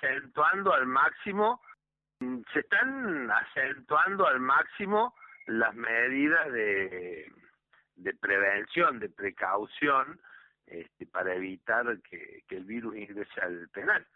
acentuando al máximo, se están acentuando al máximo las medidas de prevención, de precaución, para evitar que el virus ingrese al penal.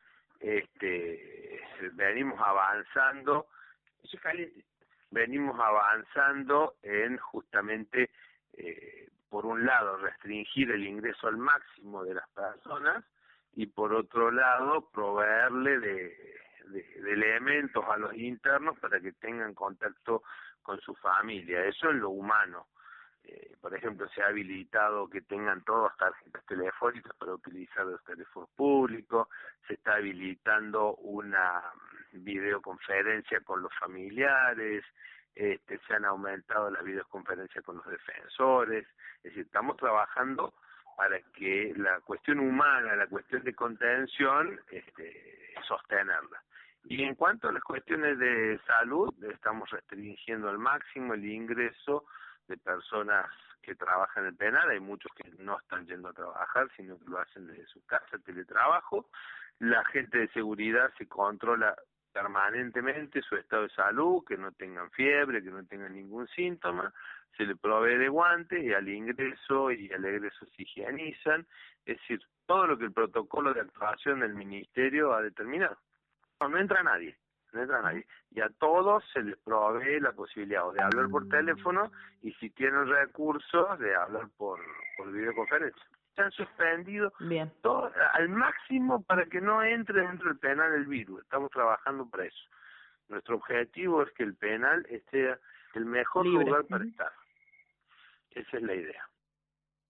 Venimos avanzando, eso es caliente, venimos avanzando en justamente, por un lado, restringir el ingreso al máximo de las personas y por otro lado, proveerle de elementos a los internos para que tengan contacto con su familia. Eso es lo humano. Por ejemplo, se ha habilitado que tengan todas tarjetas telefónicas para utilizar los teléfonos públicos, se está habilitando una videoconferencia con los familiares, se han aumentado las videoconferencias con los defensores, es decir, estamos trabajando para que la cuestión humana, la cuestión de contención, sostenerla. Y en cuanto a las cuestiones de salud, estamos restringiendo al máximo el ingreso de personas que trabajan en el penal. Hay muchos que no están yendo a trabajar, sino que lo hacen desde su casa, teletrabajo. La gente de seguridad se controla permanentemente su estado de salud, que no tengan fiebre, que no tengan ningún síntoma, se le provee de guantes y al ingreso y al egreso se higienizan, es decir, todo lo que el protocolo de actuación del Ministerio ha determinado. No entra nadie, no entra nadie. Y a todos se les provee la posibilidad de hablar por teléfono y si tienen recursos de hablar por videoconferencia. Se han suspendido todo al máximo para que no entre dentro del penal el virus. Estamos trabajando para eso. Nuestro objetivo es que el penal esté el mejor lugar para estar. Esa es la idea.